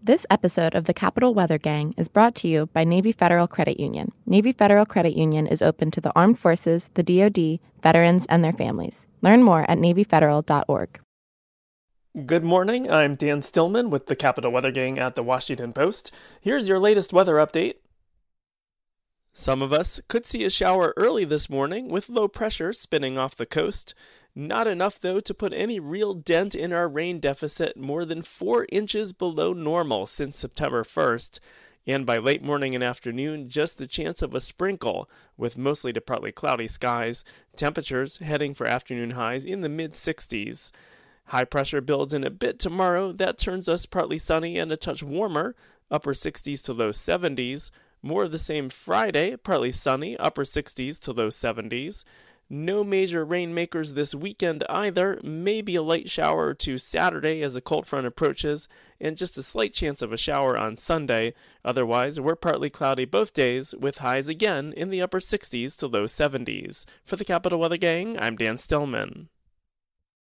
This episode of the Capital Weather Gang is brought to you by Navy Federal Credit Union. Navy Federal Credit Union is open to the armed forces, the DoD, veterans, and their families. Learn more at NavyFederal.org. Good morning, I'm Dan Stillman with the Capital Weather Gang at the Washington Post. Here's your latest weather update. Some of us could see a shower early this morning with low pressure spinning off the coast. Not enough, though, to put any real dent in our rain deficit, more than 4 inches below normal since September 1st. And by late morning and afternoon, just the chance of a sprinkle, with mostly to partly cloudy skies. Temperatures heading for afternoon highs in the mid-60s. High pressure builds in a bit tomorrow. That turns us partly sunny and a touch warmer, upper 60s to low 70s. More of the same Friday, partly sunny, upper 60s to low 70s. No major rainmakers this weekend either, maybe a light shower or two Saturday as a cold front approaches, and just a slight chance of a shower on Sunday. Otherwise, we're partly cloudy both days, with highs again in the upper 60s to low 70s. For the Capital Weather Gang, I'm Dan Stillman.